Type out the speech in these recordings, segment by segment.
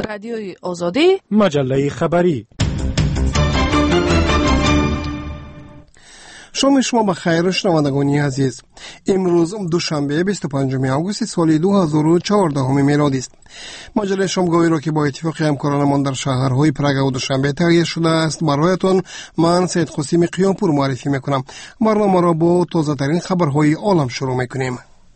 رادیوی آزادی، مجله خبری. شما بخیر شنوندگان عزیز. امروز دوشنبه 25 آگوست سال 2014 میلادی است. مجله شامگاهی را که با اتفاق همکارانمان در شهرهای پراگ و دوشنبه تهیه شده است برایتان من سید قاسم قیامپور معرفی میکنم. برنامه را با تازه ترین خبرهای عالم شروع میکنیم.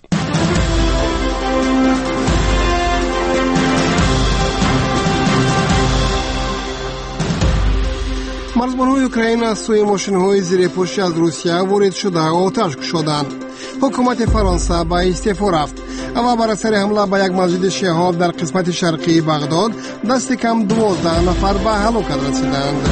مرزبان‌های اوکراین از سوی ماشین‌های زیرپوشی از روسیه وارد شده آتش گشودند. حکومت فرانسه به استعفا رفت و بر اثر حمله به یک مسجد شیعه در قسمت شرقی بغداد دست کم 12 نفر به هلاکت رسیدند.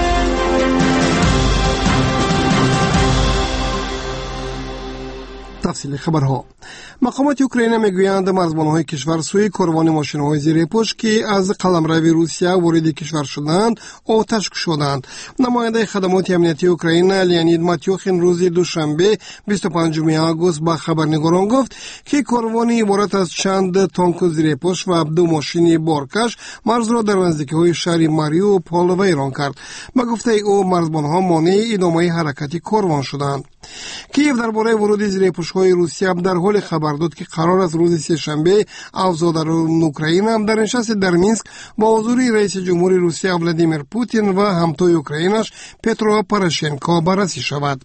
تفصیل خبرها. مقامات اوکراین میگویند مرزبان‌های کشور سوی کاروان ماشین‌های زیرپوش که از قلمرو روسیه وارد کشور شدند آتش گشودند. نماینده خدمات امنیتی اوکراین لئونید ماتیوخین روز دوشنبه 25 آگوست به خبرنگاران گفت که کاروانی عبارت از چند تانک زیرپوش و 2 ماشین بارکش مرز را در نزدیکی‌های شهر ماریوپول ویران کرد. به گفته او مرزبان‌ها مانع ادامه حرکت کاروان شدند. کیف درباره ورود زیرپوش‌های روسیه در حال خبر داد که قرار است روز سه‌شنبه اوضاع در اوکراین در نشست در مینسک با حضور رئیس جمهور روسیه ولادیمیر پوتین و همتای اوکراینش پترو پروشنکو بررسی شود.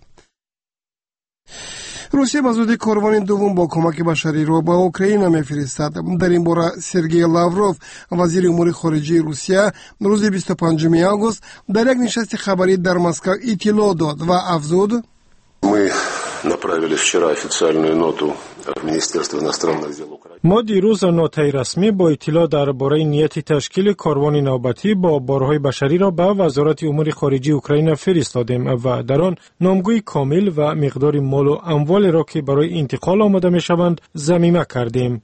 روسیه به زودی کاروان دوم با کمک بشری را به اوکراین می‌فرستد. در این باره سرگئی لاوروف وزیر امور خارجه روسیه روز 25 آگوست در یک نشست خبری در مسکو اطلاع داد و افزود: ما دیروز نوتای رسمی با اطلاع درباره نیت تشکیل کاروان نوبتی با بارهای بشری را به وزارت امور خارجه اوکراین فرستادیم و در آن نامگوی کامل و مقدار مال و اموال را که برای انتقال آماده می شوند ضمیمه کردیم.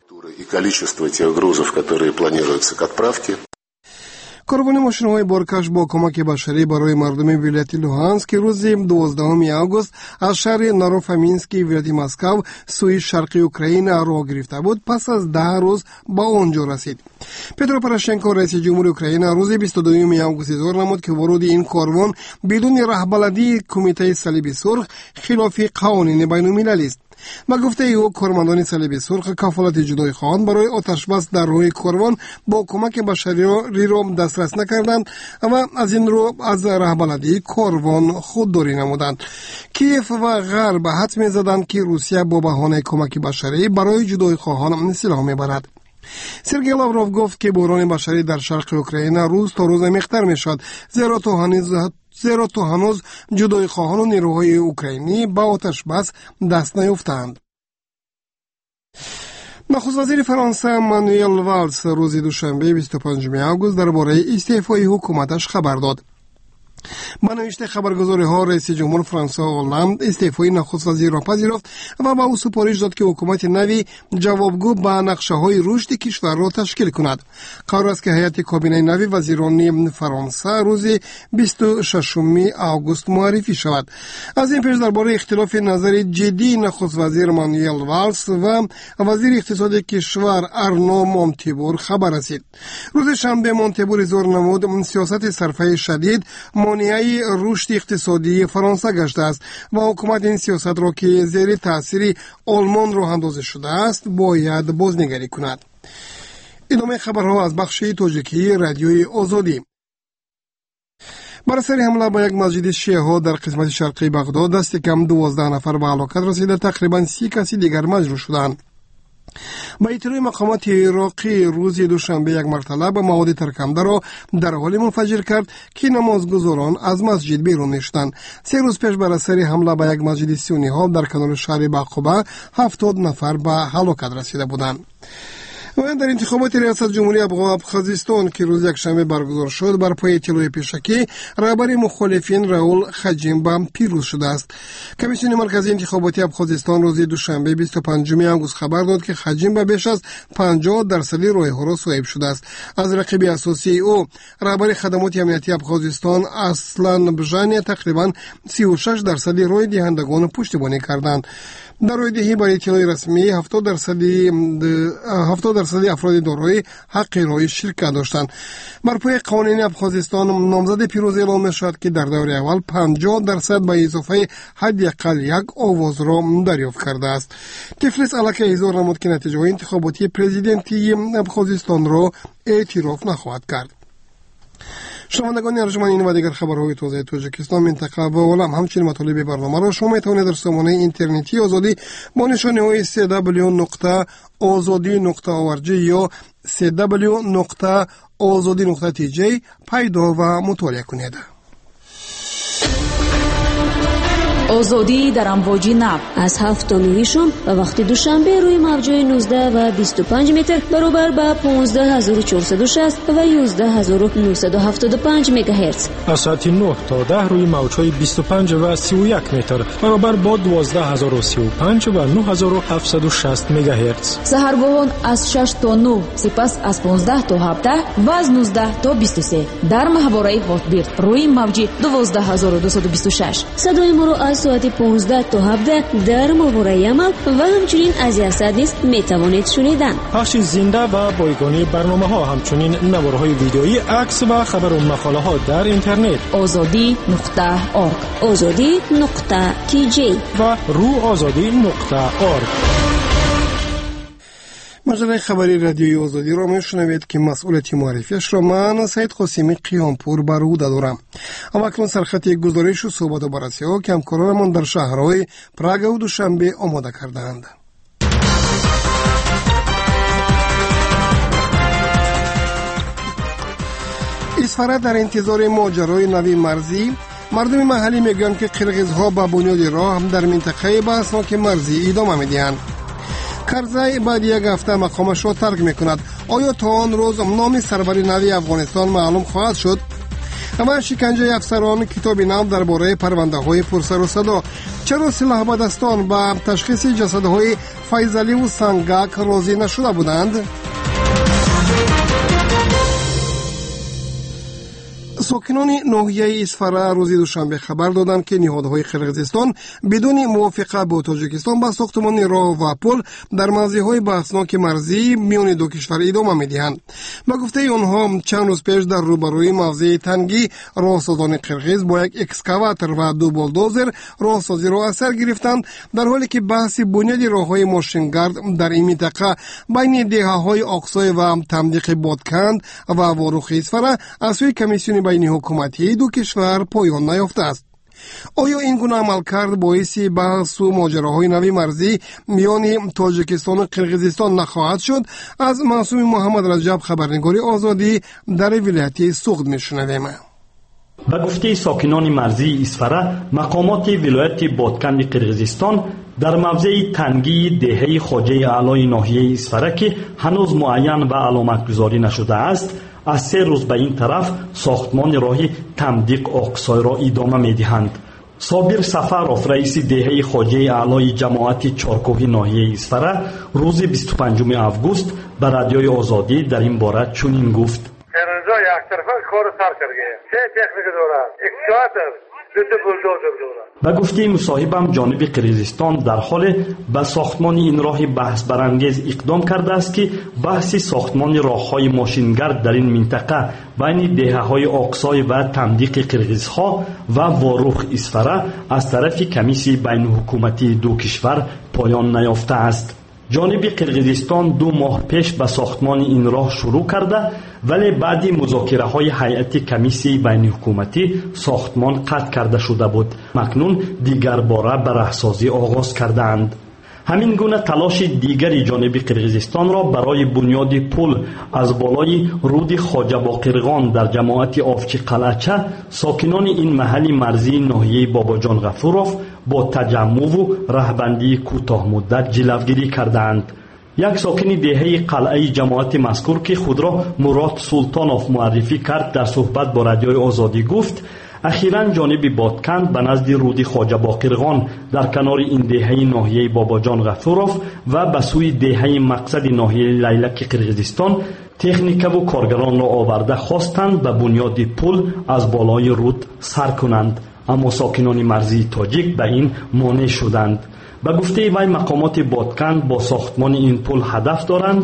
کاروان ماشین‌های بارکش با کمک بشری برای مردم ولایت لوهانسک که روز 12 آگوست از شهر ناروفامینسکی ولایت مسکو سوی شرقی اوکراین راه گرفته بود پس از 10 روز با آنجا رسید. پترو پروشنکو رئیس جمهور اوکراین روز 22 آگوست اظهار نمود که ورود این کاروان بدون رهبری کمیته صلیب سرخ خلاف قوانین بین‌المللی است. و گفته او کارمندان صلیب سرخ کفالت جدای خواهان برای آتش بس در روی کاروان با کمک بشری را دسترس نکردند و از این رو از رهبری کاروان خودداری نمودند. کیف و غرب حدس می‌زدند که روسیه با بهانه کمک بشری برای جدای خواهان سلاح میبرد. سرگئی لاوروف گفت که بحران بشری در شرق اوکراین روز تا روز عمیق‌تر میشد زیرا تا هنوز جدای خواهان و نیروهای اوکراینی با آتش بس دست نیافتند. نخست وزیر فرانسه مانوئل والز روز دوشنبه 25 آگوست درباره استعفای حکومتش خبر داد. با نوشته خبرگزاری ها رئیس جمهور فرانسه هولند استعفای نخست وزیر را پذیرفت و با او سپارش داد که حکومت نوی جوابگو به نقشه های رشد کشور را تشکیل کند. قرار است که هیئت کابینه نوی وزیران فرانسه روز 26 آگوست معرفی شود. از این پیش درباره اختلاف نظر جدی نخست وزیر مانوئل والز و وزیر اقتصاد کشور ارنو مونتیبور خبر رسید. روز شنبه مونتیبور اظهار نمود سیاست صرفه شدید مانع رشد اقتصادی فرانسه گشته است و حکومت این سیاست را که زیر تاثیر آلمان راه اندازی شده است باید بازنگری کند. ادامه خبرها از بخش تاجیکی رادیوی آزادی. بر اثر حمله به یک مسجد شیعه در قسمت شرقی بغداد دست کم 12 نفر به هلاکت رسیده، تقریبا 30 کسی دیگر مجروح شدند. با اطلاع مقامات عراقی روز دوشنبه یک مرتبه مواد ترکنده را در حال منفجر کرد که نمازگزاران از مسجد بیرون نشدند. 3 روز پیش بر اثر حمله به یک مسجد سنی ها در کنار شهر بقوبه 70 نفر به هلاکت رسیده بودند. و در انتخابات ریاست جمهوری ابخازستان که روز یکشنبه برگزار شد بر پای اطلاع پیشکی رهبر مخالفین راول خجیمبا پیروز شده است. کمیسیون مرکزی انتخاباتی ابخازستان روز دوشنبه 25 آگوست خبر داد که خجیمبا بیش از 50% رای‌ها را صاحب شده است. از رقیب اساسی او رهبر خدمات امنیتی ابخازستان اصلان بژانی تقریبا 36% رای دهندگان پشتیبانی کردند. در رای دهی با اطلاع رسمی 70% درصد افراد دارای حق رای شرکت داشتند. بر پای قوانین ابخازستان نامزد پیروز اعلام شد که در دور اول 50% به اضافه حداقل یک آواز را دریافت کرده است. تفلیس علیه اظهار نمود که نتیجه انتخاباتی پرزیدنتی ابخازستان را اعتراف نخواهد کرد. شنوندگان ارجمند، این و دیگر خبرهای تازه تاجیکستان، منطقه و عالم، همچنین مطالب برنامه را شما میتوانید در سامانه اینترنتی آزادی با نشانی www.azadi.org یا www.azadi.tj پیدا و مطالعه کنید. آزادی در امواج نب از 7 تا 9 شام و وقت دوشنبه روی موج‌های 19 و 25 متر برابر با 15460 و 11975 مگاهرتز. از ساعت 9 تا 10 روی موج‌های 25 و 31 متر برابر با 12035 و 9760 مگاهرتز. سحرگاهان از 6 تا 9، سپس از 15 تا 17 و از 19 تا 23 در ماهواره هاتبیرد روی موج 12226. صدای ما را از ساعت 15 تا 17 در ماهواره عمل و همچنین از یاسد نیز میتوانید شنیدن. پخش زنده و بایگانی برنامه ها، همچنین نوارهای ویدئویی، عکس و خبر و مقاله ها در اینترنت azadi.org azadi.tj و روآزادی.org. مجله خبری رادیوی آزادی را میشنوید که مسئولیت معرفیش را من سید قاسمی قیامپور بر عهده دارم. اما اکنون سرخط گزارش و صحبت و بررسی ها که همکارانمان در شهرهای پراگ و دوشنبه آماده کردند. اسفره در انتظار ماجرای نوی مرزی. مردم محلی میگویند که قرقیزها با بنیاد راه هم در منطقه بحثناک مرزی ادامه میدهند. کرزی بعد یک هفته مقامش را ترک میکند. آیا تا آن روز نام سربری نوی افغانستان معلوم خواهد شد؟ اما شکنجه افسران کتاب نام درباره پرونده های پرسر و صدا. چرا سلاح به دستان با تشخیص جسدهای فیضعلی و سنگک راضی نشده بودند؟ ساکنان ناحیه اسفره روز دوشنبه خبر دادند که نهادهای قرقیزستان بدون موافقت با تاجیکستان به ساختمان راه و پل در مرزهای بحثناک مرزی میان دو کشور ادامه میدهند. به گفته آنها چند روز پیش در روبروی موضع تنگی راهسازان قرقیز با یک اکسکاواتر و 2 بولدوزر راهسازی را از سر گرفتند، در حالی که بحث بنیاد راههای ماشینگرد در این منطقه بین دهه‌های آقسای و تمدیق بادکند و واروخ اسفره از سوی کمیسیون بین حکومتی دو کشور پایان نیافته است. آیا این گونه عملکرد باعث بحث و ماجراهای نوی مرزی میان تاجیکستان و قرقیزستان نخواهد شد؟ از معصوم محمد رجب، خبرنگار آزادی در ولایت سوغد میشنویم. به گفته ساکنان مرزی اسفره، مقامات ولایت بادکند قرقیزستان در موضع تنگی دهه خواجه اعلای ناحیه اسفره که هنوز معین و علامت گذاری نشده است، از 3 روز به این طرف ساختمان راه تمدیق آقسای را ادامه می‌دهند. صابر سفرов، رئیس دهه خواجه اعلای جماعت چارکوه ناحیه اسفره، روز 25 آگوست به رادیوی آزادی در این باره چنین گفت: اینجا یک طرفه کار سر کرده، 3 تکنیک داره، اکسکاواتر، 2 بولدوزر داره. به گفته مصاحبم، جانب قرقیزستان در حال به ساختمان این راه بحث برانگیز اقدام کرده است که بحث ساختمان راههای ماشینگرد در این منطقه بین دهه‌های آقسای و تمدیق قرقیزها و واروخ اسفره از طرف کمیسیون بین حکومتی دو کشور پایان نیافته است. جانب قرقیزستان 2 ماه پیش به ساختمان این راه شروع کرده، ولی بعد مذاکره های هیئت کمیسیون بین حکومتی ساختمان قطع کرده شده بود. مکنون دیگر باره به راهسازی آغاز کردند. همین گونه تلاش دیگری جانب قرقیزستان را برای بنیاد پل از بالای رود خواجه باقرغان در جماعت آفچی قلعچه ساکنان این محل مرزی ناحیه باباجان غفوروف با تجمع و راهبندی کوتاه مدت جلوگیری کردند. یک ساکن دهه قلعه جماعت مذکور که خود را مراد سلطانوف معرفی کرد در صحبت با رادیوی آزادی گفت: اخیراً جانب بادکند به نزد رود خواجه باقرغان در کنار این دهه ناحیه باباجان غفوروف و به سوی دهه مقصد ناحیه لیلک قرقیزستان تکنیک و کارگران را آورده خواستند به بنیاد پل از بالای رود سر کنند، اما ساکنان مرزی تاجیک به این مانع شدند. به گفته وی مقامات بادکند با ساختمان این پل هدف دارند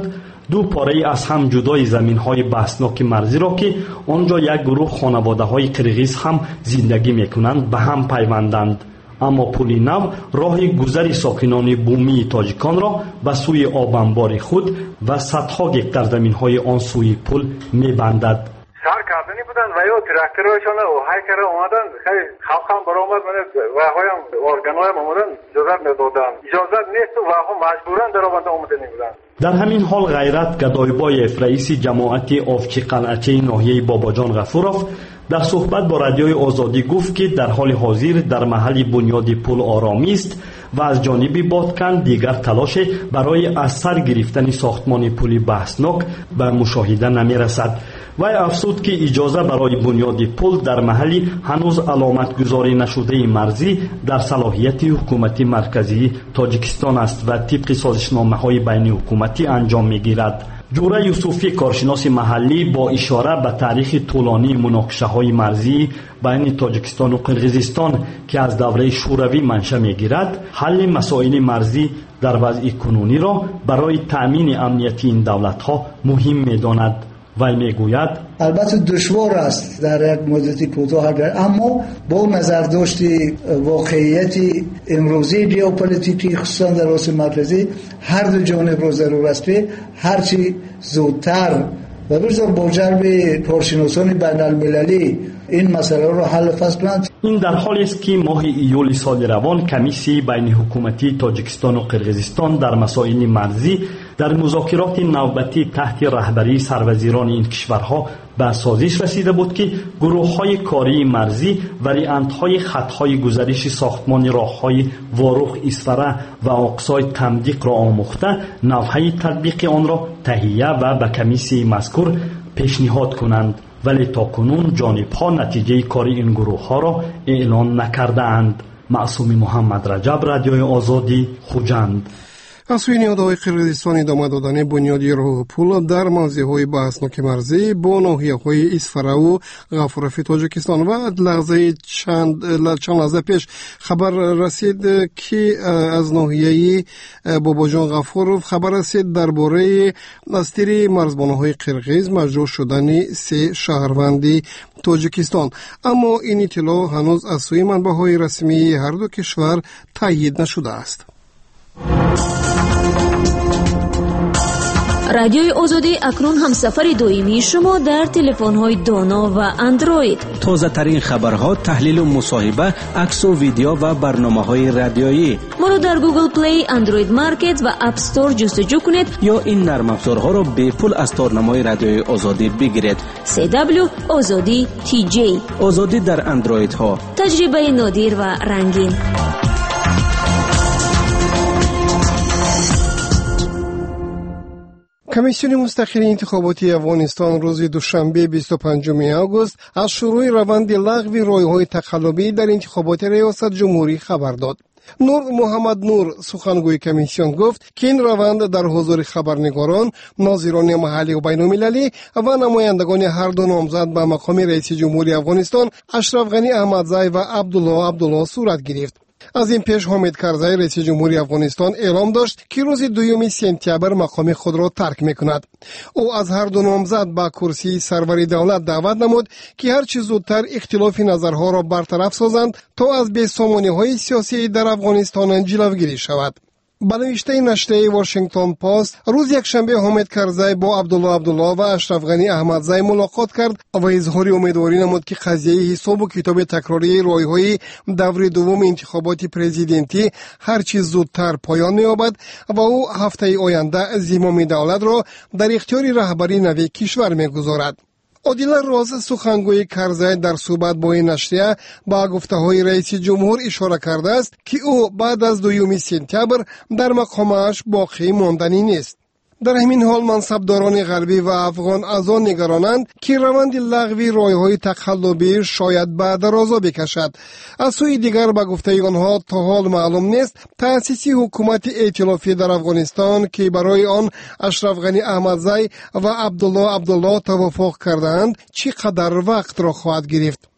دو پاره از هم جدای زمین‌های بحثناک مرزی را که آنجا یک گروه خانواده‌های قرغیز هم زندگی می‌کنند به هم پیوندند. اما پل نو راه گذر ساکنان بومی تاجیکان را به سوی آبانبار خود و صدها گکتار زمین‌های آن سوی پل می‌بندد. شهر کردنی بودن و یا تراکتورهایشان و هایکر آمدن، خیلی خلق هم برآمد و هایم ارگان‌های آمدن اجازت ندادن. اجازت نیست و هم مجبورن در آمدن آمده نمیدن. در همین حال غیرت گدایبایف رئیس جماعت آفچی قلعچه ناحیه باباجان غفورов در صحبت با رادیوی آزادی گفت که در حال حاضر در محل بنیاد پل آرامی است و از جانب بادکن دیگر تلاش برای از سر گرفتن ساختمان پلی بحثناک به مشاهده نمی رسد. وی افزود که اجازه برای بنیاد پل در محلی هنوز علامت گذاری نشده مرزی در صلاحیت حکومت مرکزی تاجیکستان است و طبق سازشنامه های بین حکومتی انجام می گیرد. جوره یوسفی کارشناس محلی با اشاره به تاریخ طولانی مناقشه های مرزی بین تاجیکستان و قرغیزستان که از دوره شوروی منشأ می گیرد، حل مسائل مرزی در وضع کنونی را برای تأمین امنیتی این دولت ها مهم می داند. وی میگوید البته دشوار است در یک مدتی کوتاه اما با نظرداشت واقعیت امروزی ژئوپلیتیکی خصوصا در آسیا مرکزی هر دو جانب را ضرور است هرچی زودتر و بسیار با جلب کارشناسان بین المللی این مسئله را حل فصل کنند. این در حالی است که ماه ایول سال روان کمیسی بین حکومتی تاجیکستان و قرغیزستان در مسائل مرزی در مذاکرات نوبتی تحت رهبری سروزیران این کشورها به سازش رسیده بود که گروه‌های کاری مرزی وریانت‌های خط‌های گزارش ساختمان راه‌های واروخ اسفره و اقصای تمدیق را آموخته نوحه تطبیق آن را تهیه و به کمیسی مذکور پیشنهاد کنند، ولی تاکنون جانب‌ها نتیجه کار این گروه‌ها را اعلان نکرده‌اند. معصوم محمد رجب، رادیوی آزادی، خوجند. از سوی نهادهای قرغیزستان ادامه دادن بنیادی راه پل در موضع‌های بحثناک مرزی با ناحیه‌های اسفره و غفورف تاجیکستان و چند لحظه پیش خبر رسید که از ناحیه باباجان غفورف خبر رسید درباره از طریق مرزبان‌های قرغیز مجروح شدن 3 شهروند تاجیکستان، اما این اطلاع هنوز از سوی منبع‌های رسمی هر دو کشور تایید نشده است. رادیوی آزادی اکنون هم سفر دویمی شما در تلفن‌های دانا و اندروید. تازه ترین خبرها، تحلیل و مصاحبه، عکس و ویدیو و برنامه‌های رادیویی. ما رو در گوگل پلی، اندروید مارکت و اپ استور جستجو کنید یا این نرم افزارها رو به پول از تارنمای رادیوی آزادی بگیرید. CW آزادی TJ. آزادی در اندروید ها. تجربه نادر و رنگین. کمیسیون مستقل انتخاباتی افغانستان روز دوشنبه 25 آگوست از شروع روند لغو رایه‌های تقلبی در انتخابات ریاست جمهوری خبر داد. نور محمد نور سخنگوی کمیسیون گفت که این روند در حضور خبرنگاران، ناظران محلی و بین‌المللی و نمایندگان هر دو نامزد به مقام رئیس جمهوری افغانستان اشرف غنی احمدزی و عبدالله صورت گرفت. از این پیش حامد کرزی رئیس جمهوری افغانستان اعلام داشت که روز 2 سپتامبر مقام خود را ترک می‌کند. او از هر دو نامزد به کرسی سروری دولت دعوت نمود که هر چه زودتر اختلاف نظرها را برطرف سازند تا از بی‌سامانی‌های سیاسی در افغانستان جلوگیری شود. به نوشته نشریه واشنگتن پست روز یکشنبه حامد کرزی با عبدالله و اشرف غنی احمدزی ملاقات کرد و اظهار امیدواری نمود که قضیه حساب و کتاب تکراری رایه‌های دور دوم انتخابات پرزیدنتی هر چیز زودتر پایان یابد و او هفته آینده زمام دولت را در اختیار رهبری نوی کشور می‌گذارد. عادل راز سخنگوی کرزی در صحبت با این نشریه با گفته‌های رئیس جمهور اشاره کرده است که او بعد از 2 سپتامبر در مقامش باقی ماندنی نیست. در همین حال منصبداران غربی و افغان از آن نگرانند که روند لغو رایه‌های تقلبی شاید به درازا بکشد. از سوی دیگر به گفته آنها تا حال معلوم نیست تأسیس حکومت ائتلافی در افغانستان که برای آن اشرف غنی احمدزی و عبدالله توافق کردند چقدر وقت را خواهد گرفت.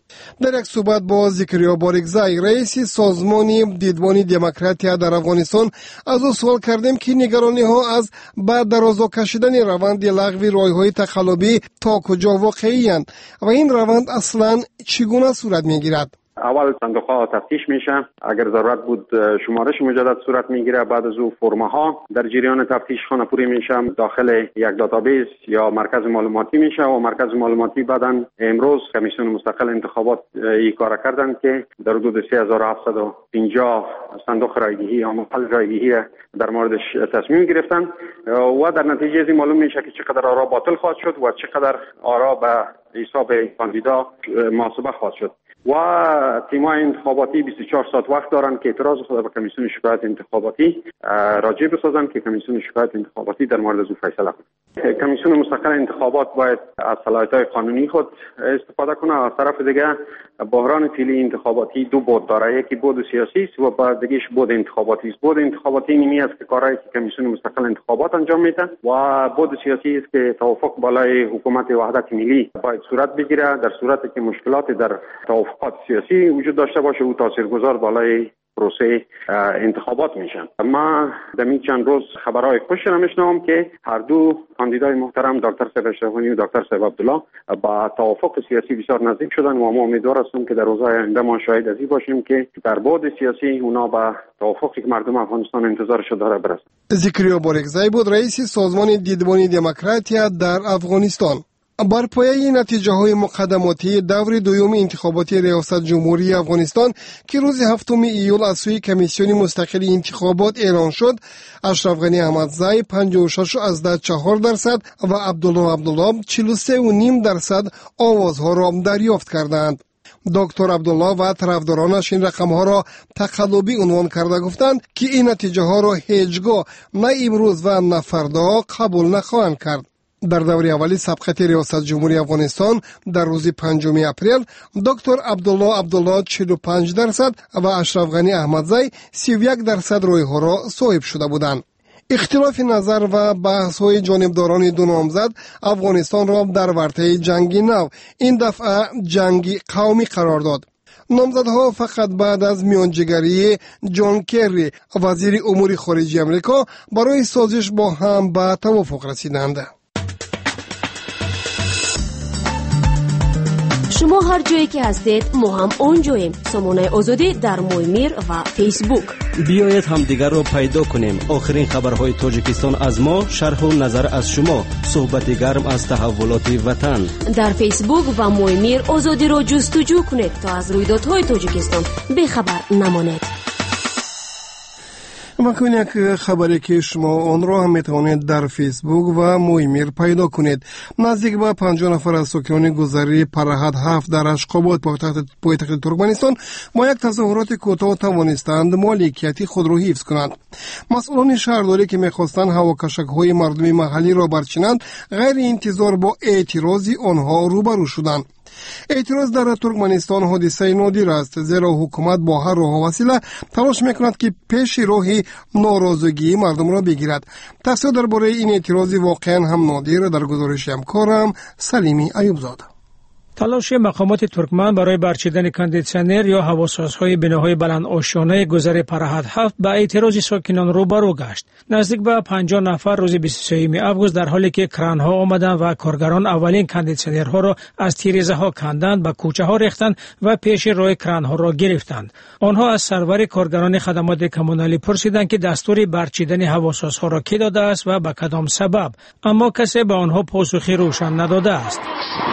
در یک صحبت با زکریا بارگزای رئیس سازمان دیدبان دموکراتیا در افغانستان از او سوال کردیم که نگرانی ها از بعد درازا کشیدن روند لغو رایهای تقلبی تا کجا واقعی اند و این روند اصلا چگونه صورت میگیرد. اول صندوق‌ها تفتیش میشه، اگر ضرورت بود شمارش مجدد صورت میگیره، بعد از او فرم‌ها در جریان تفتیش خانه‌پوری میشه، داخل یک دیتابیس یا مرکز معلوماتی میشه و مرکز معلوماتی بعداً امروز کمیسیون مستقل انتخابات این کار کردن که در حدود 3750 صندوق رایگیری یا محل رایگیری در موردش تصمیم گرفتن و در نتیجه از این معلوم میشه که چقدر آرا باطل خواهد شد و چقدر آرا به حساب کاندیدا محاسبه خواهد شد. و تیم‌های انتخاباتی 24 ساعت وقت دارن که اعتراض خود به کمیسیون شکایت انتخاباتی راجع بسازن که کمیسیون شکایت انتخاباتی در مورد از فیصله کنه. کمیسیون مستقل انتخابات باید از صلاحیت‌های قانونی خود استفاده کنه. از طرف دیگه بحران فعلی انتخاباتی دو بود داره، یکی بود سیاسی است و بعد دیگه‌اش بود انتخاباتی است. بود انتخاباتی نیمی است که کارهایی که کمیسیون مستقل انتخابات انجام میده و بود سیاسی است که توافق بالای حکومت وحدت ملی باید صورت بگیره. در صورتی که مشکلات در توافقات سیاسی وجود داشته باشه او تاثیرگذار بالای پروسه انتخابات میشن. ما در این چند روز خبرهای خوش را میشنوم که هر دو کاندیدای محترم دکتر صاحب اشرفانی و دکتر صاحب عبدالله با توافق سیاسی بسیار نزدیک شدن و ما امیدوار هستیم که در روزهای آینده ما شاهد از این باشیم که در بعد سیاسی اونا با توافقی که مردم افغانستان انتظارش داره برسن. زکریا بارگزای بود رئیس سازمان دیدبان دموکراتیا در افغانستان. بر پایه نتیجه های مقدماتی دور دوم انتخاباتی ریاست جمهوری افغانستان که روز 7 ایول از سوی کمیسیون مستقل انتخابات اعلان شد، اشرف غنی احمدزی 56.4% و عبدالله 43.5% آوازها را دریافت کردند. دکتر عبدالله و طرفدارانش این رقم ها را تقلبی عنوان کرده گفتند که این نتیجه ها را هیچگاه نه امروز و نه فردا قبول نخواهند کرد. در دوره اولی سبقت ریاست جمهوری افغانستان در روز 5 اپریل دکتر عبدالله 45% و اشرف غنی احمدزی 31% رای ها را صاحب شده بودند. اختلاف نظر و بحث های جانبداران دو نامزد افغانستان را در ورطه جنگی نو، این دفعه جنگی قومی قرار داد. نامزدها فقط بعد از میانجیگری جان کری وزیر امور خارجه آمریکا برای سازش با هم به توافق رسیدند. شما هر جایی که هستید ما هم اونجاییم. سامانه آزادی در مویمیر و فیسبوک. بیایید همدیگر رو پیدا کنیم. آخرین خبرهای تاجیکستان از ما، شرح و نظر از شما، صحبت گرم از تحولات وطن. در فیسبوک و مویمیر آزادی رو جستجو کنید تا از رویدادهای تاجیکستان بیخبر نمانید. ممکن یک خبری که شما آن را هم میتوانید در فیسبوک و مویمیر پیدا کنید. نزدیک به 50 نفر از ساکنان گذری پرهد 7 در اشقابات پایتخت ترکمنستان با یک تظاهرات کوتاه توانستند مالکیت خود را حفظ کنند. مسئولان شهرداری که میخواستند هواکشک‌های مردم محلی را برچینند غیر انتظار با اعتراضی آنها روبرو شدند. اعتراض در ترکمنستان حادثه نادر است، زیرا حکومت با هر راه و وسیله تلاش میکند که پیش راه ناراضگی مردم را بگیرد. تفسیر درباره این اعتراض واقعا هم نادر در گزارش همکارم سلیمی ایوبزاده. تلاش مقامات ترکمن برای برچیدن کاندیسیونر یا هواسازهای بناهای بلند آشیانه گذر پرهد 7 با اعتراض ساکنان روبرو گشت. نزدیک به 50 نفر روز 23 آگوست در حالی که کرانها آمدند و کارگران اولین کاندیسیونرها را از تیریزه ها کندند، به کوچه ها ریختند و پیش روی کرانها را گرفتند. آنها از سرور کارگران خدمات کمونالی پرسیدند که دستور برچیدن هواسازها را کی داده است و به کدام سبب، اما کسی به آنها پاسخی روشن نداده است.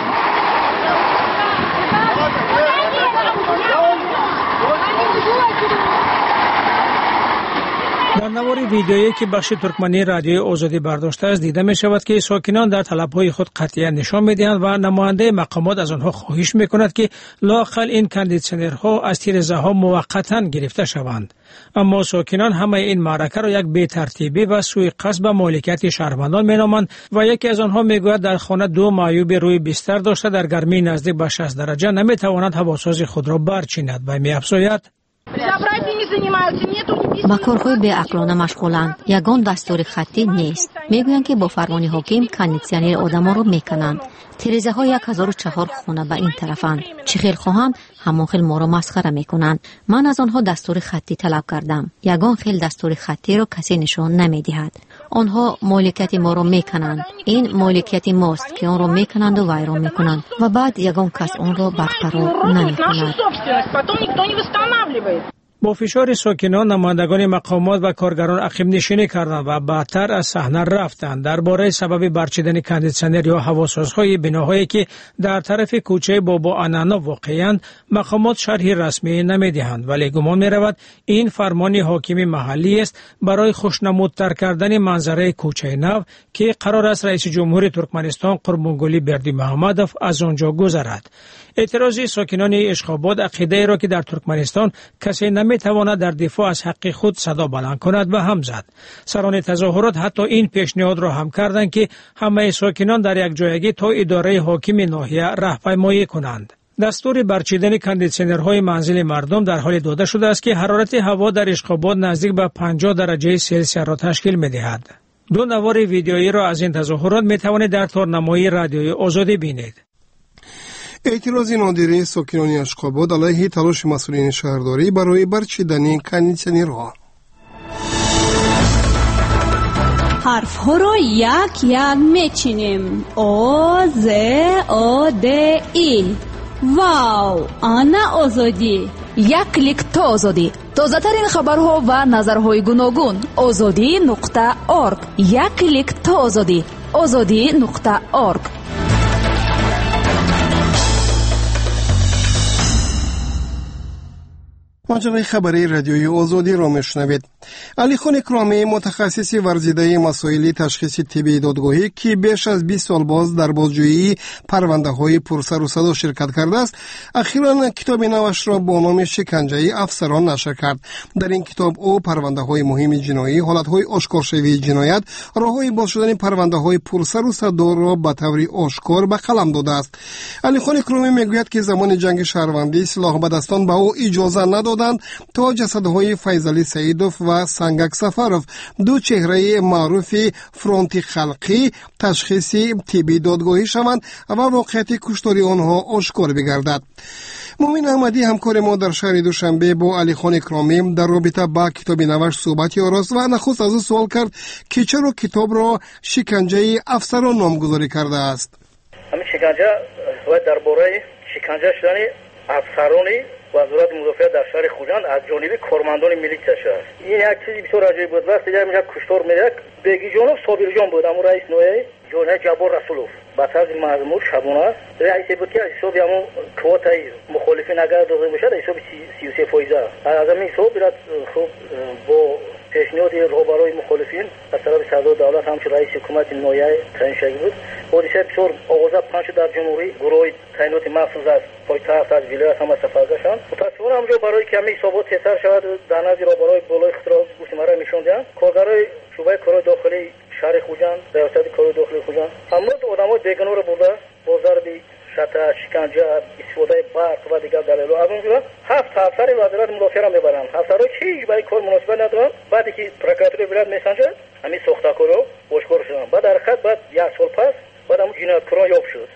در نوار ویدیویی که بخش ترکمنی رادیوی آزادی برداشته است دیده می شود که ساکنان در طلبهای خود قطعیت نشان می دهند و نماینده مقامات از آنها خواهش می کند که لااقل این کاندیسیونرها از تیرزه ها موقتا گرفته شوند. اما ساکنان همه این معرکه را یک بی‌ترتیبی و سوء قصد به مالکیت شهروندان می نامند و یکی از آنها می گوید در خانه 2 معیوب روی بستر داشته در گرمی نزدیک به 60 درجه نمی تواند هواساز خود را برچیند و می افزاید با کارهای بی‌عقلانه مشغولند. یگان دستور خطی نیست. میگویند که با فرمان حاکم کاندیسیونر آدما رو میکنند. تیرزه ها 1004 خانه به این طرفند. چه خیل خواهند همون خیل ما رو مسخره میکنند. من از آنها دستور خطی طلب کردم. یگان خیل دستور خطی رو کسی نشان نمیدهد. آنها مالکیت ما رو میکنند. این مالکیت ماست که آن رو میکنند و ویران میکنند و بعد یگان کس آن رو برقرار نمیکند. با فشار ساکنان نمایندگان مقامات و کارگران عقب نشینی کردند و بعدتر از صحنه رفتند. درباره سبب برچیدن کاندیسیونر یا هواسازهای بناهایی که در طرف کوچه بابا انانا واقعاند مقامات شرحی رسمی نمیدهند، ولی گمان می‌رود این فرمان حاکم محلی است برای خوشنمودتر کردن منظره کوچه نو که قرار است رئیس جمهور ترکمنستان قربانگلی بردیمحمدوف از آنجا گذرد. اعتراض ساکنان اشخاباد عقیده را که در ترکمنستان کسی نمیتواند در دفاع از حق خود صدا بلند کند و هم زد. سران تظاهرات حتی این پیشنهاد را هم کردند که همه ساکنان در یک جایگی تا اداره حاکم ناحیه راهپیمایی کنند. دستور برچیدن کاندیسیونرهای منزل مردم در حال داده شده است که حرارت هوا در اشخاباد نزدیک به 50 درجه سلسیوس را تشکیل می‌دهد. دو نوار ویدیویی را از این تظاهرات می‌توانید در تارنمای رادیوی آزادی بینید. اعتراض نادره ساکنان اشخاباد علیه تلاش مسئولین شهرداری برای برچیدن کاندیسیونرها. حرف ها را یک یک میچینیم. او ز او د ای. واو، آنا آزادی. یک کلیک تا آزادی. تازه ترین خبرها و نظرهای گوناگون. azadi.org. یک کلیک تا آزادی. azadi.org. مجله خبری رادیوی آزادی را میشنوید. علی خان اکرامی متخصص ورزیده مسائل تشخیص طبی دادگاهی که بیش از 20 سال باز در بازجویی پرونده های پرسر و صدا شرکت کرده است، اخیراً کتاب نوش را با نام شکنجه افسران نشر کرد. در این کتاب او پرونده های مهم جنایی، حالت های آشکارشوی جنایت، راههای باز شدن پرونده های پرسر و صدا را به طور آشکار به قلم داده است. علی خان اکرامی میگوید که زمان جنگ شهروندی سلاح به دستان به او اجازه نداد تا جسدهای فیضعلی سعیدوف و سنگک سفروف، دو چهره معروف فرانت خلقی، تشخیص طبی دادگاهی شوند و واقعیت کشتاری آنها آشکار بگردد. مومن احمدی همکار ما در شهر دوشنبه با علی خان اکرامی در رابطه با کتاب نوشت صحبتی آراست و نخست از او سوال کرد که چرا کتاب را شکنجه افسران نامگذاری کرده است. همین شکنجه و درباره شکنجه شدن افسرانی وزارت مدافعت در شهر خوجند از جانب کارمندان میلیتش است. این یک چیزی بسیار عجیب بود. وقتی دیگر میشه کشتار میرک بگی جانب صابر جان بود، اما رئیس نوعی جانب جبار رسولوف بعد از مزمور شبانه رئیسی بود که از حساب همون کوتای مخالفین اگر داده باشد حساب 33% از همین حساب برد خوب با پیشنهاد روبروی مخالفین از طرف صدر دولت همچون رئیس حکومت نوعی تعیین شده بود. حادثه بسیار آغازه پنج در جمهوری گروه تعینات مخصوص است پایتخت از ولایت هم سفر گشتند. متاسفانه همونجا برای کمی حسابات تیتر شود در نزد روبروی بالای اختراع گوشمره میشوندند. کارگرای شعبه کارهای داخلی شهر خوجند، ریاست کارهای داخلی خوجند همون آدمای بیگانه رو برده با ضرب شتر، شکنجه، استفاده برق و دیگر دلایل از اونجا 7 افسر وزارت مدافعت را میبرند. افسرها هیچ برای کار مناسبت ندارند. بعدی که پروکراتور ولایت میسنجه همین ساختکارا آشکار شدن. بعد در حقیقت بعد یک سال پس بعد همون جنایتکارا یافت شد.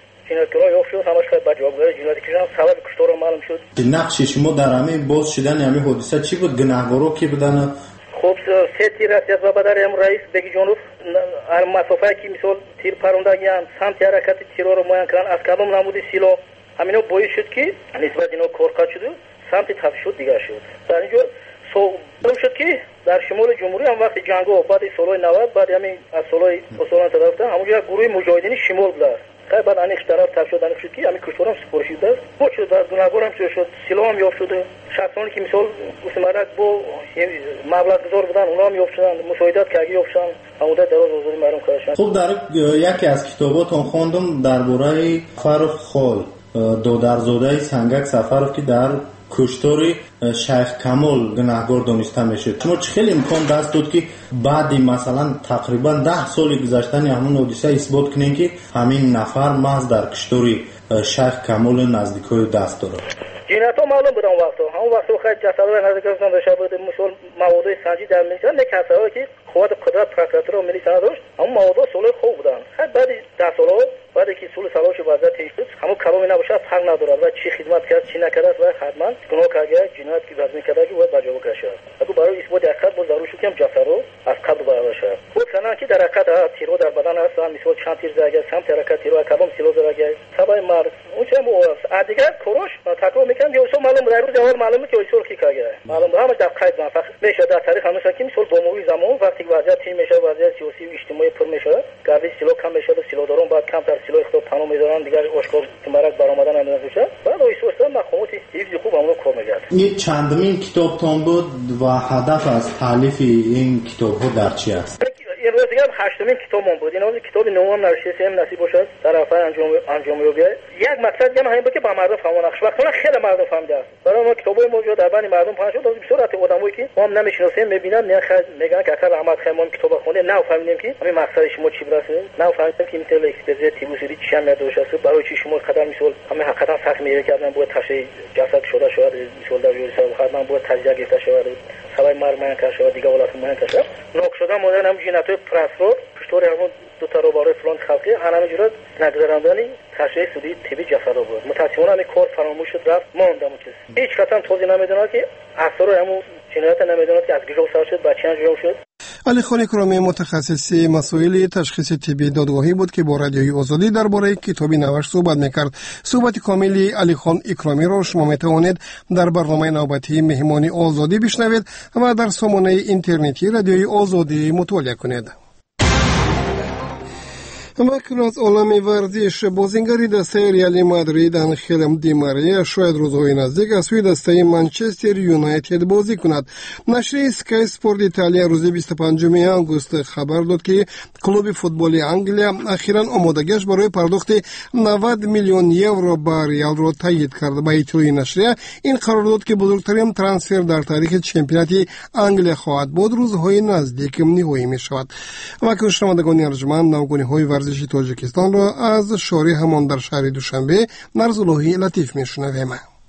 همش خیلی با جوابگوی جنایتی کشیدن. سبب کشتار معلوم شد. نقش شما در همین باز شدن همین حادثه چی بود؟ گناهکارا کی بودن؟ خب سه تیر است و بعد هم رئیس بگی جنوب مسافه که مثال تیر پروندگیان سمت حرکت تیرا رو معین کردن از کدام نمودی سیلا همینا باعث شد که نسبت اینا کارکرد شد سمت تفشد دیگر شد. در اینجا معلوم شد که در شمال جمهوری هم وقت جنگو بعد سالهای 90 بعد همین از سالهای اصولا تدارکتن همونجا گروه مجاهدین شمال بود. خیلی بعد انیخ طرف تفشد شد که همین کشتار هم سپرده شد. بود شد در گناهکار هم شد سلاح هم یافت شده. شخصانی که مثال گوسمرک با مبلغ گذار بودن اونا هم یافت شدن. مشاهدات که اگه یافت شدن همونده دراز آزادی محروم کردن. خب در یکی از کتاباتون خوندم درباره فرخ خال دودرزاده سنگک سفروف که در کشتاری شیخ کمال گناهکار دانسته میشد. شما چه خیلی امکان دست داد که بعد مثلا تقریبا 10 سال گذشتن همون حادثه اثبات کنین که همین نفر محض در کشتاری شیخ کمال نزدیکای دست داره؟ جنایت‌ها معلوم بودن وقتا همون وقتا خیلی جسدهای نزدیک رفتن بشه بود مسئول مواد سنجی در میشن نه کسایی که قوت قدرت پروکراتور و ملی داشت همون مواد سول خوب بودن خیلی بعد 10 سال بعد که سول سالش وضعیت هیچ همون کلامی نباشه فرق نداره و چی خدمت کرد چی نکرد و حتما گناه کرده جنایت که واسه میکرده که باید بجا بکشه اگه برای اثبات حقیقت با ضرورت که جسدو از قبل برابر شه خود سنن که در حقیقت تیرو در بدن هست مثلا چند تیر زده سمت حرکت تیرو کلام سیلو زده سبای مرد اون چه مو دیگر کروش تکرار میکنن یه اصول معلوم در روز اول معلومه که اصول کی کاگه معلوم همه در قید فقط میشه در تاریخ همیشه که مثلا با موی زمان وقتی وضعیت تیم میشه وضعیت سیاسی و اجتماعی پر میشه گردی سیلو کم میشه و سیلو دارون بعد کم تر سیلو اختلاف پناه میذارن دیگر اشکال تمرک برآمدن نمیشه بعد اصول است مخموتی حفظ خوب همون کار میگرد این چندمین کتابتون بود و هدف از تالیف این کتاب‌ها در چی است؟ این روز دیگه هشتمین کتابم بود. این کتاب نوم نوشته سیم نصیب باشد در رفع انجام یابی. یک مقصد دیگه همین بود که با مردم فهمون نقش وقتی خیلی مردم فهمیده است. برای ما کتابای موجود در بین مردم پخش شد. به صورت آدمایی که ما هم نمیشناسیم میبینن نه خیلی میگن که اصلا احمد خیمون کتاب خونده نه فهمیدیم که همین مقصد شما چی برسه نه فهمیدیم که مثل اکسپرزی تیبوسری چی هم نداشت است. برای چی شما قدر میسول همین حقیقتا سخت میگه که من باید تشریح جسد شده شود میسول در جوری سال خدمت باید تجزیه گرفته شود سوای مرگ من کشه دیگه ولات من کشه نوک شده مدن هم جنایت پرسپورت پشتوری همون دو تا رو برای فلان خلقی همه جوره نگذراندنی تشریح سودی تیبی جسد بود متاسفانه این کار فراموش شد رفت ماندم کس هیچ قطعا توضیح نمیدونه که اثر همون جنایت نمیدونه که از گجو سر شد بچه انجام شد. علی خان اکرامی متخصص مسائل تشخیص طبی دادگاهی بود که با رادیوی آزادی درباره کتابی نوشت صحبت میکرد. صحبت کاملی علی خان اکرامی را شما میتوانید در برنامه نوبتی مهمانی آزادی بشنوید و در سامانه اینترنتی رادیوی آزادی مطالعه کنید. اکنون از عالم ورزش بازیگری دسته ریال مادرید انخیل دی ماریا شاید روزهای نزدیک از سوی دسته منچستر یونایتد بازی کند. نشر اسکای اسپورت ایتالیا روز 25 آگوست خبر داد که کلوب فوتبال انگلیا اخیراً آمادگیش برای پرداخت 90 میلیون یورو به ریال را تایید کرد. با اطلاع نشریه این قرارداد که بزرگترین ترانسفر در تاریخ چمپیونات انگلیا خواهد بود روزهای نزدیک نهایی می شود. و که شنوندگان ارجمند نوگانی‌های ورزشی تاجیکستان را از شاری همان در شهر دوشنبه نرزاللهی لطیف میشنویم.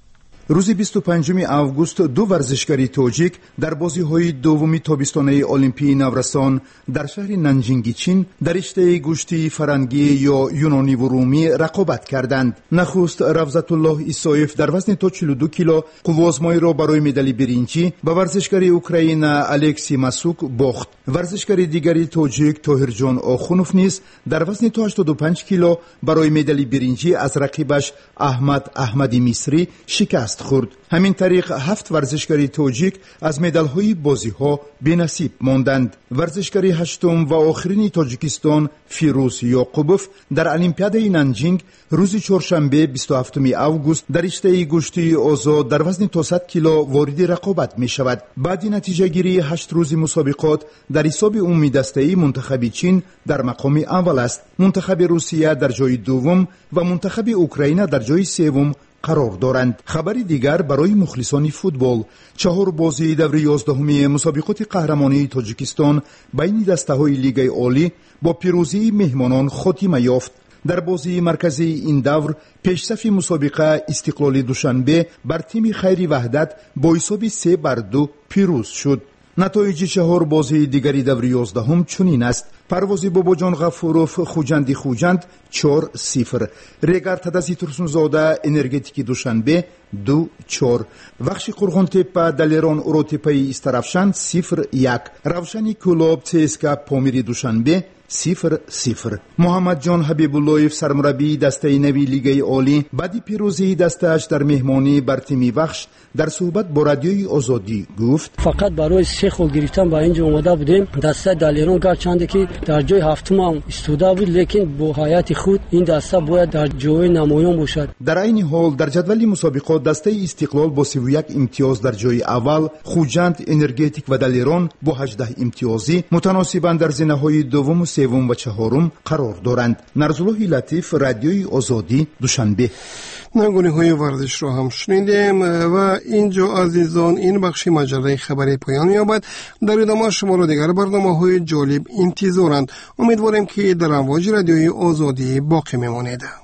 روز 25 آگوست دو ورزشکاری تاجیک در بازی‌های دومی تابستانه المپی نورستان در شهر نانجینگ چین در رشته گوشتی فرنگی یا یونانی و رومی رقابت کردند. نخست رفزت الله ایسایف در وزن تا 42 کیلو قوازمایی را برای مدال برنجی به ورزشکار اوکراین الکسی ماسوک باخت. ورزشکار دیگری تاجیک طاهرجان آخونوف نیز در وزن تا 85 کیلو برای مدال برنجی از رقیبش احمد احمدی مصری شکست خورد. همین طریق 7 ورزشکاری تاجیک از مدال‌های بازی‌ها بی‌نصیب ماندند. ورزشکاری هشتم و آخرین تاجیکستان فیروز یعقوبوف در المپیادای نانجینگ روز چهارشنبه 27 آگوست در رشته گوشتی آزاد در وزن تا 100 کیلو وارد رقابت می‌شود. بعد نتیجه گیری 8 روز مسابقات در حساب عمومی دسته‌ای منتخب چین در مقام اول است. منتخب روسیه در جای دوم و منتخب اوکراین در جای سوم قرار دارند. خبر دیگر برای مخلصان فوتبال: 4 بازی دور 11 مسابقات قهرمانی تاجیکستان بین دسته‌های لیگ عالی با پیروزی مهمانان خاتمه یافت. در بازی مرکزی این دور پیشصف مسابقه استقلال دوشنبه بر تیم خیری وحدت با حساب 3-2 پیروز شد. نتایج 4 بازی دیگری دور 11 چنین است: پروازی باباجان غفوروف خوجندی خوجند 4-0، ریگر تدازی ترسونزاده انرژتیک دوشنبه 2-4، وخش قرغون تپه دلیران اورو تپه استرافشان 0-1، روشنی کلوب تسکا پامیری دوشنبه 0-0. محمد جان حبیب اللهیف سرمربی دسته نوی لیگ عالی بعد پیروزی دسته‌اش در مهمانی بر تیم وخش در صحبت با رادیوی آزادی گفت: فقط برای 3 خول گرفتن با اینجا اومده بودیم. دسته دلیران گرچند که در جای هفتم هم ایستاده بود، لیکن با حیات خود این دسته باید در جای نمایان باشد. در این حال در جدول مسابقات دسته استقلال با 31 امتیاز در جای اول، خوجند، انرژتیک و دلیران با 18 امتیازی متناسباً در زینه‌های دوم و سوم و چهارم قرار دارند. نرزاللهی لطیف، رادیوی آزادی، دوشنبه. نگونی‌های ورزش را هم شنیدیم و اینجا عزیزان این بخش مجله خبری پایان یابد. در ادامه شما را دیگر برنامه‌های جالب انتظارند. امیدواریم که در امواج رادیوی آزادی باقی میمانید.